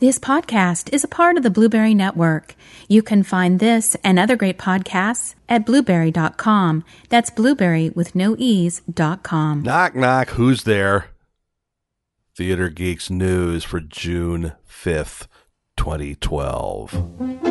This podcast is a part of the Blueberry Network. You can find this and other great podcasts at blueberry.com. That's blueberry with no e's.com. Knock, knock. Who's there? Theater Geeks News for June 5th, 2012.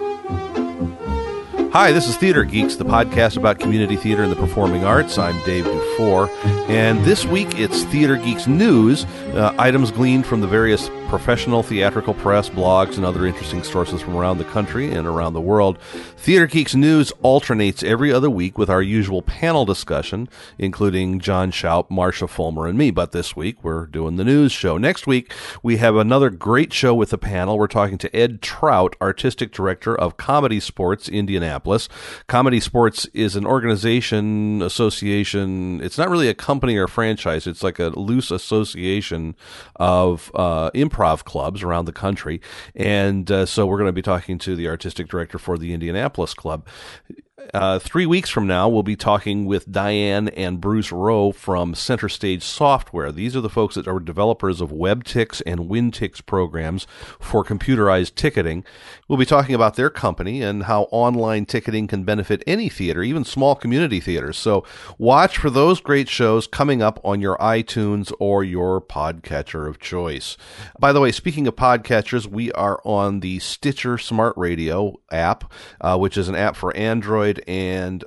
Hi, this is Theater Geeks, the podcast about community theater and the performing arts. I'm Dave Dufour, and this week it's Theater Geeks News, items gleaned from the various professional theatrical press, blogs, and other interesting sources from around the country and around the world. Theater Geeks News alternates every other week with our usual panel discussion, including John Schaup, Marcia Fulmer, and me. But this week, we're doing the news show. Next week, we have another great show with the panel. We're talking to Ed Trout, Artistic Director of Comedy Sports, Indianapolis. Comedy Sports is an organization, association. It's not really a company or a franchise. It's like a loose association of improv clubs around the country. And so we're going to be talking to the artistic director for the Indianapolis Club. 3 weeks from now, we'll be talking with Diane and Bruce Rowe from Center Stage Software. These are the folks that are developers of WebTix and WinTix programs for computerized ticketing. We'll be talking about their company and how online ticketing can benefit any theater, even small community theaters. So watch for those great shows coming up on your iTunes or your podcatcher of choice. By the way, speaking of podcatchers, we are on the Stitcher Smart Radio app, which is an app for Android and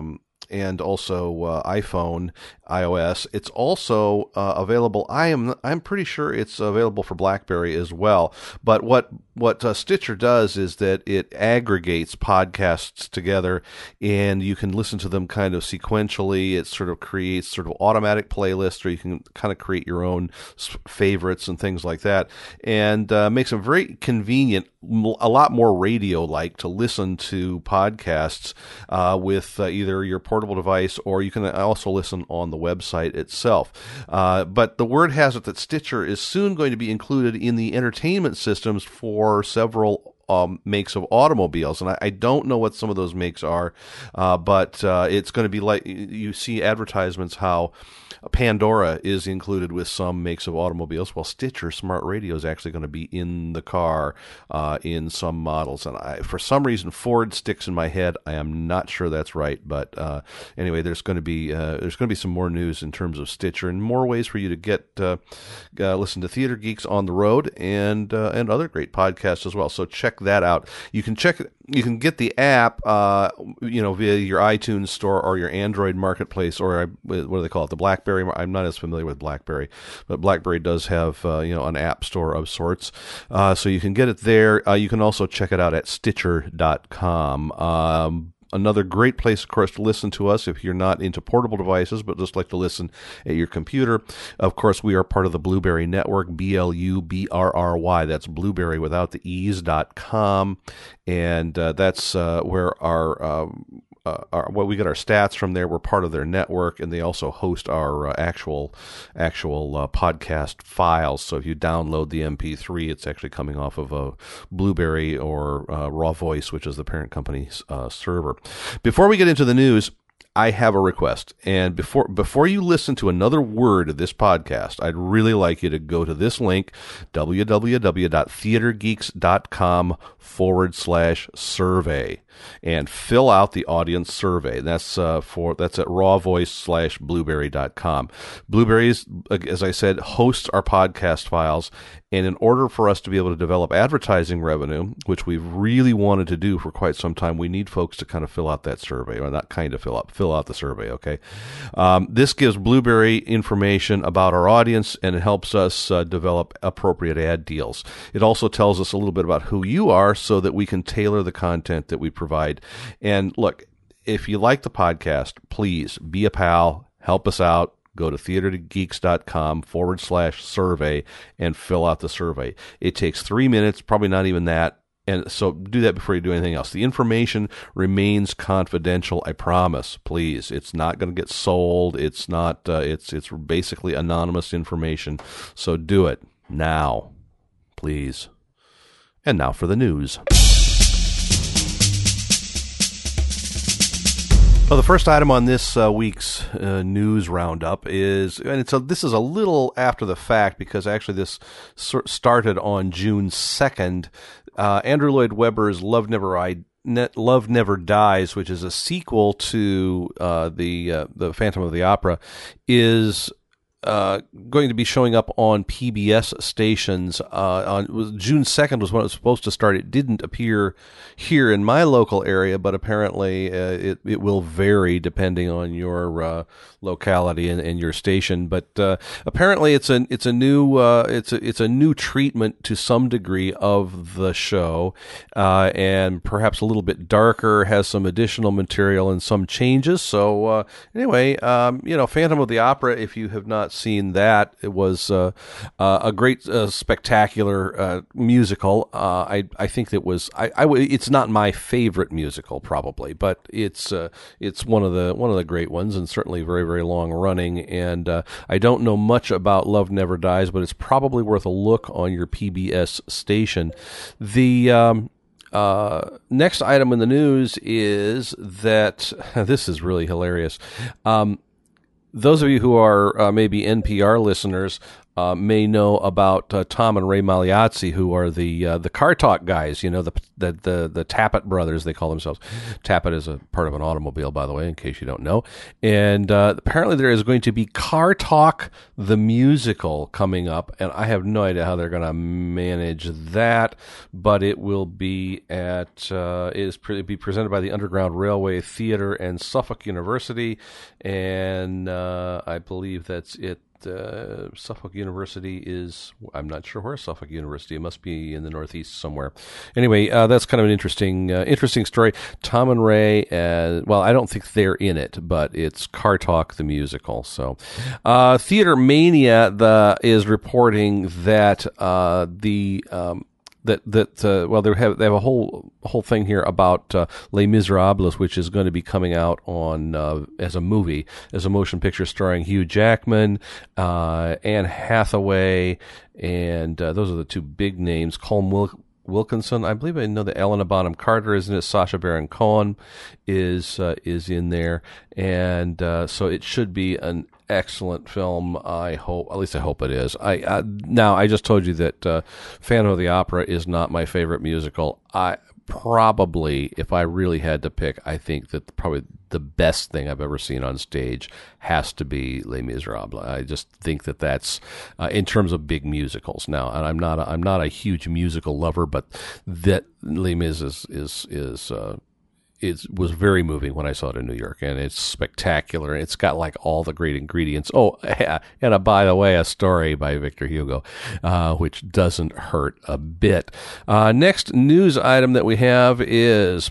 also iPhone, iOS. It's also available. I'm pretty sure it's available for BlackBerry as well. But what Stitcher does is that it aggregates podcasts together, and you can listen to them kind of sequentially. It sort of creates sort of automatic playlists, or you can kind of create your own favorites and things like that, and makes it very convenient, a lot more radio-like to listen to podcasts with either your portable device, or you can also listen on the website itself. But the word has it that Stitcher is soon going to be included in the entertainment systems for several makes of automobiles, and I don't know what some of those makes are, but it's going to be like you see advertisements how Pandora is included with some makes of automobiles. Well, Stitcher Smart Radio is actually going to be in the car in some models, and for some reason Ford sticks in my head. I am not sure that's right, but anyway, there's going to be some more news in terms of Stitcher and more ways for you to get listen to Theater Geeks on the road and other great podcasts as well. So check that out. You can get the app via your iTunes store or your Android marketplace, or what do they call it, the BlackBerry. I'm not as familiar with BlackBerry, but BlackBerry does have an app store of sorts, so you can get it there. You can also check it out at Stitcher.com. Another great place, of course, to listen to us if you're not into portable devices, but just like to listen at your computer. Of course, we are part of the Blueberry Network, BLUBRRY. That's Blueberry without the e's.com. And that's where we get our stats from there. We're part of their network, and they also host our actual podcast files. So if you download the MP3, it's actually coming off of a Blueberry or Raw Voice, which is the parent company's server. Before we get into the news, I have a request. And before you listen to another word of this podcast, I'd really like you to go to this link, www.theatergeeks.com/survey, and fill out the audience survey. That's at rawvoice/blueberry.com. Blueberry, as I said, hosts our podcast files. And in order for us to be able to develop advertising revenue, which we've really wanted to do for quite some time, we need folks to kind of fill out that survey, or not kind of fill out the survey, okay? This gives Blueberry information about our audience, and it helps us develop appropriate ad deals. It also tells us a little bit about who you are so that we can tailor the content that we provide. And look, if you like the podcast, please be a pal, help us out. Go to theatergeeks.com/survey and fill out the survey. It takes 3 minutes, probably not even that. And so do that before you do anything else. The information remains confidential, I promise, please. It's not going to get sold. It's not, it's basically anonymous information. So do it now, please. And now for the news. Well, the first item on this week's news roundup is, and this is a little after the fact because actually this started on June 2nd. Andrew Lloyd Webber's Love Never Dies, which is a sequel to the Phantom of the Opera, is going to be showing up on PBS stations on June 2nd was when it was supposed to start. It didn't appear here in my local area, but apparently it will vary depending on your locality and your station. But apparently it's a new treatment to some degree of the show, and perhaps a little bit darker, has some additional material and some changes. So anyway, Phantom of the Opera, if you have not seen that, it was a great spectacular musical. I think it was it's not my favorite musical probably, but it's one of the great ones, and certainly very, very long running. And I don't know much about Love Never Dies, but it's probably worth a look on your PBS station. The next item in the news is that this is really hilarious. Those of you who are maybe NPR listeners may know about Tom and Ray Magliazzi, who are the Car Talk guys. The Tappet brothers, they call themselves. Tappet is a part of an automobile, by the way, in case you don't know. And apparently there is going to be Car Talk the musical coming up, and I have no idea how they're going to manage that. But it will be be presented by the Underground Railway Theater and Suffolk University, and I believe that's it. Suffolk University is, I'm not sure where Suffolk University, it must be in the Northeast somewhere. Anyway, that's kind of an interesting story. Tom and Ray, I don't think they're in it, but it's Car Talk the musical. So, Theater Mania is reporting that they have a whole thing here about Les Miserables, which is going to be coming out on as a motion picture starring Hugh Jackman, Anne Hathaway, and those are the two big names. Colm Wilkinson, I believe I know that Helena Bonham Carter is in it. Sacha Baron Cohen is in there, and so it should be an excellent film. I hope it is. Now I just told you that Phantom of the Opera is not my favorite musical. Probably, if I really had to pick, I think that probably the best thing I've ever seen on stage has to be Les Miserables. I just think that that's in terms of big musicals. Now, and I'm not a huge musical lover, but that Les Mis was very moving when I saw it in New York, and it's spectacular. It's got like all the great ingredients. Oh, and by the way, a story by Victor Hugo, which doesn't hurt a bit. Next news item that we have is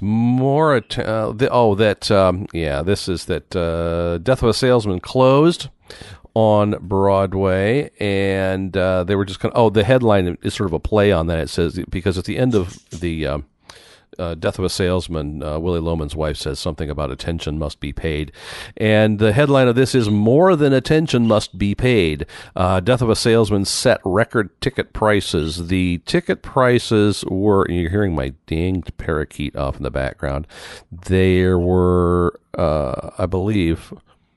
this is that Death of a Salesman closed on Broadway, and they were just the headline is sort of a play on that. It says, because at the end of the Death of a Salesman, Willy Loman's wife says something about attention must be paid. And the headline of this is More Than Attention Must Be Paid. Death of a Salesman set record ticket prices. The ticket prices were, you're hearing my danged parakeet off in the background. There were, I believe,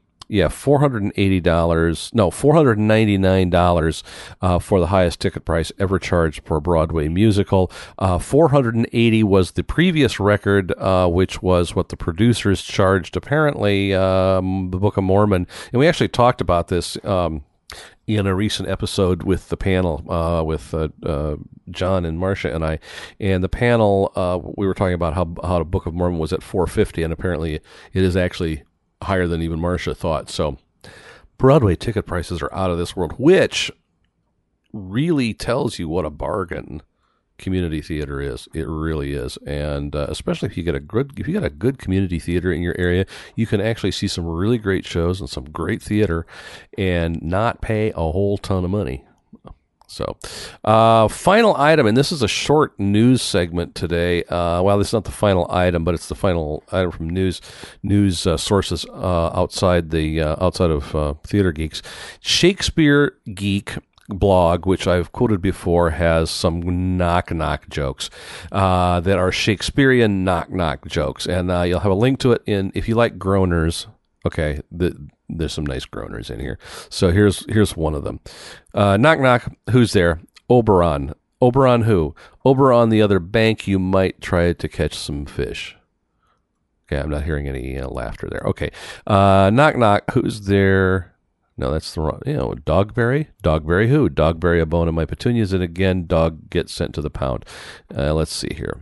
$499 for the highest ticket price ever charged for a Broadway musical. $480 was the previous record, which was what the producers charged, apparently, the Book of Mormon. And we actually talked about this in a recent episode with the panel, with John and Marcia and I. And the panel, we were talking about how the Book of Mormon was at $450, and apparently it is actually higher than even Marcia thought. So Broadway ticket prices are out of this world, which really tells you what a bargain community theater is. It really is. And especially if you got a good community theater in your area, you can actually see some really great shows and some great theater and not pay a whole ton of money. So, final item, and this is a short news segment today. Well, this is not the final item, but it's the final item from news sources outside of Theater Geeks. Shakespeare geek blog, which I've quoted before, has some knock-knock jokes that are Shakespearean knock-knock jokes. And you'll have a link to it if you like groaners. Okay, there's some nice groaners in here. So here's one of them. Knock, knock, who's there? Oberon. Oberon who? Oberon the other bank, you might try to catch some fish. Okay, I'm not hearing any laughter there. Okay, knock, knock, who's there? No, that's the wrong, Dogberry? Dogberry who? Dogberry a bone in my petunias, and again, dog gets sent to the pound. Let's see here.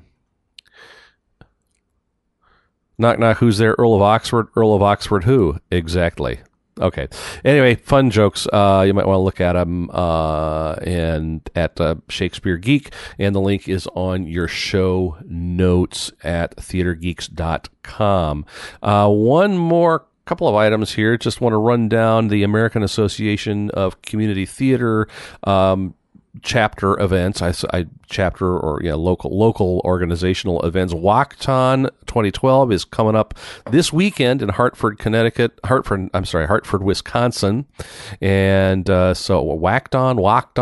Knock, knock, who's there? Earl of Oxford. Earl of Oxford who? Exactly. Okay. Anyway, fun jokes. You might want to look at them and at Shakespeare Geek, and the link is on your show notes at theatergeeks.com. One more couple of items here. Just want to run down the American Association of Community Theater chapter events. Local organizational events. WACTON 2012 is coming up this weekend in Hartford, Wisconsin. And so WACTON,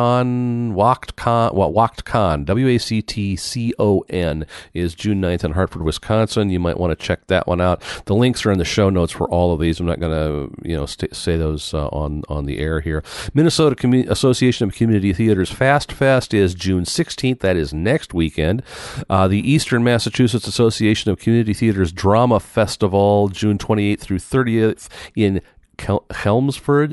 WACTCon is June 9th in Hartford, Wisconsin. You might want to check that one out. The links are in the show notes for all of these. I'm not going to say those on the air here. Minnesota Association of Community Theaters Fast Fest is June 16th. That is next weekend. The Eastern Massachusetts Association of Community Theaters Drama Festival, June 28th through 30th in Chelmsford.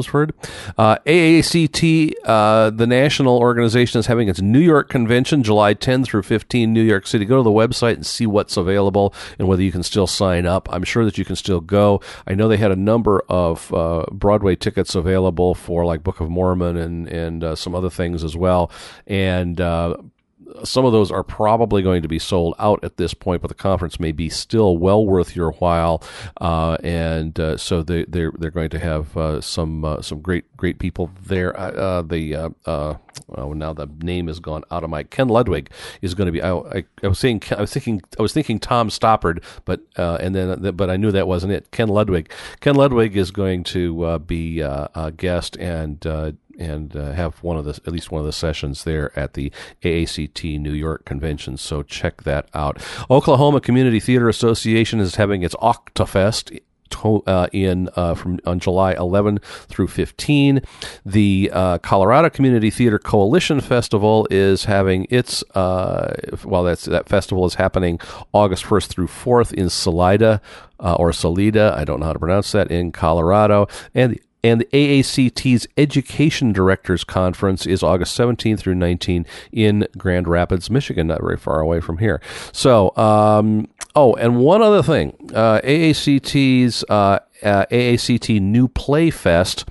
AACT, the national organization, is having its New York convention, July 10 through 15, New York City. Go to the website and see what's available and whether you can still sign up. I'm sure that you can still go. I know they had a number of Broadway tickets available for like Book of Mormon and some other things as well. And some of those are probably going to be sold out at this point, but the conference may be still well worth your while. So they're going to have some great people there. Now the name has gone out of my. Ken Ludwig is going to be. I was thinking Tom Stoppard, but I knew that wasn't it. Ken Ludwig is going to be a guest and have at least one of the sessions there at the AACT New York convention. So check that out. Oklahoma Community Theater Association is having its Octafest on July 11 through 15. The Colorado Community Theater Coalition Festival is having its that festival is happening August 1st through 4th in Salida, I don't know how to pronounce that, in Colorado. And the AACT's Education Directors Conference is August 17 through 19 in Grand Rapids, Michigan, not very far away from here. So, and one other thing, AACT's AACT New Play Fest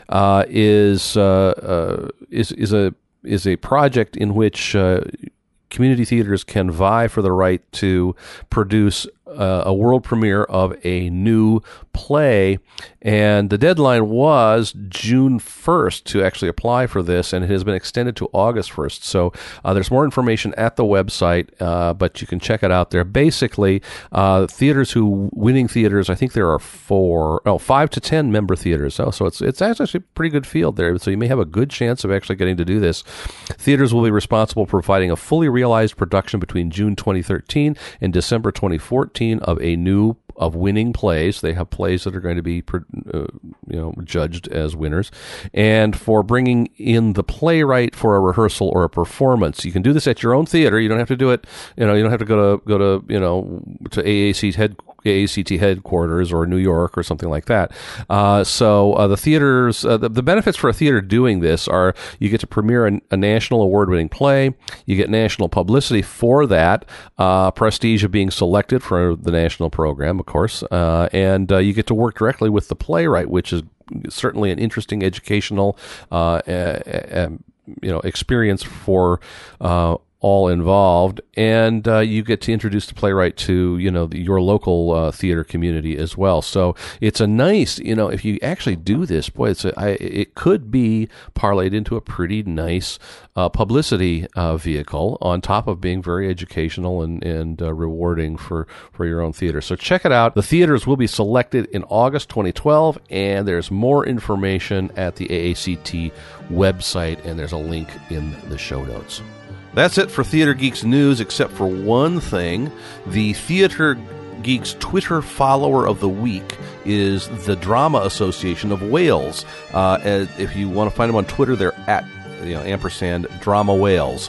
is a project in which community theaters can vie for the right to produce a world premiere of a new play, and the deadline was June 1st to actually apply for this, and it has been extended to August 1st. So there's more information at the website, but you can check it out there. Basically, winning theaters, I think there are 5 to 10 member theaters. So it's actually a pretty good field there. So you may have a good chance of actually getting to do this. Theaters will be responsible for providing a fully realized production between June 2013 and December 2014 of winning plays. They have plays that are going to be, judged as winners, and for bringing in the playwright for a rehearsal or a performance. You can do this at your own theater. You don't have to do it. You don't have to go to AACT headquarters or New York or something like that. So the theaters, the benefits for a theater doing this are you get to premiere a national award-winning play. You get national publicity for that, prestige of being selected for the national program, of course, and you get to work directly with the playwright, which is certainly an interesting educational experience for all involved, and you get to introduce the playwright to your local theater community as well. So it's a nice, if you actually do this, boy, it could be parlayed into a pretty nice publicity vehicle on top of being very educational and rewarding for your own theater. So check it out. The theaters will be selected in August 2012, and there's more information at the AACT website, and there's a link in the show notes. That's it for Theater Geeks news, except for one thing. The Theater Geeks Twitter follower of the week is the Drama Association of Wales. If you want to find them on Twitter, they're at ampersand Drama Wales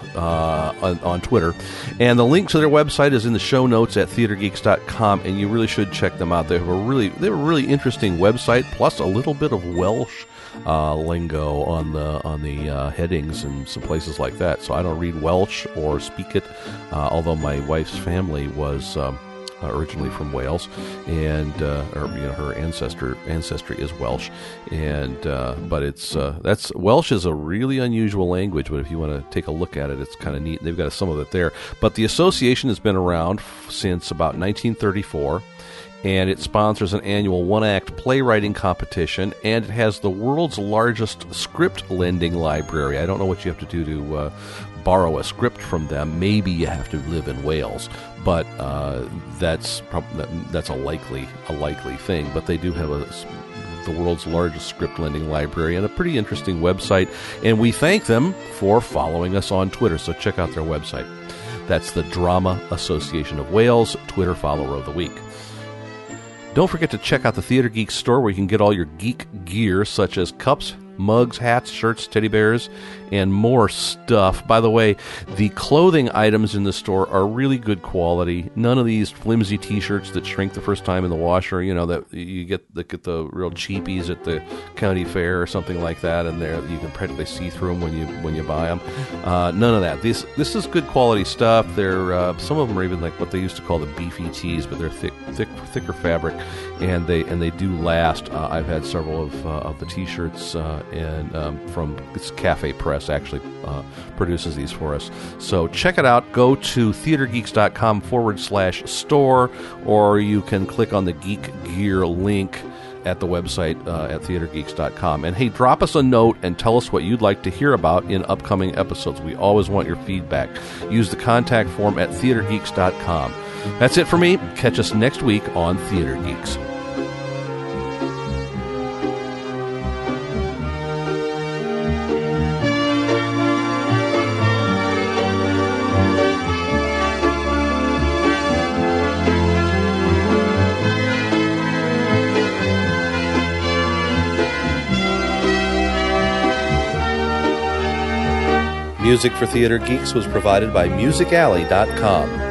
on Twitter. And the link to their website is in the show notes at theatergeeks.com, and you really should check them out. They have a really interesting website, plus a little bit of Welsh lingo on the headings and some places like that. So I don't read Welsh or speak it, although my wife's family was originally from Wales, and her ancestry is Welsh, and but Welsh is a really unusual language. But if you want to take a look at it, it's kind of neat. They've got some of it there. But the association has been around since about 1934. And it sponsors an annual one-act playwriting competition, and it has the world's largest script lending library. I don't know what you have to do to borrow a script from them. Maybe you have to live in Wales, but that's a likely thing. But they do have the world's largest script lending library and a pretty interesting website, and we thank them for following us on Twitter. So check out their website. That's the Drama Association of Wales Twitter follower of the week. Don't forget to check out the Theater Geeks store, where you can get all your geek gear, such as cups, mugs, hats, shirts, teddy bears, and more stuff. By the way, the clothing items in the store are really good quality. None of these flimsy T-shirts that shrink the first time in the washer. That you get the real cheapies at the county fair or something like that, and you can practically see through them when you buy them. None of that. This is good quality stuff. They're some of them are even like what they used to call the beefy tees, but they're thicker fabric, and they do last. I've had several of the T-shirts and from this Cafe Press actually produces these for us. So check it out. Go to theatergeeks.com/store, or you can click on the Geek Gear link at the website at theatergeeks.com. And hey, drop us a note and tell us what you'd like to hear about in upcoming episodes. We always want your feedback. Use the contact form at theatergeeks.com. That's it for me. Catch us next week on Theater Geeks. Music for Theater Geeks was provided by MusicAlley.com.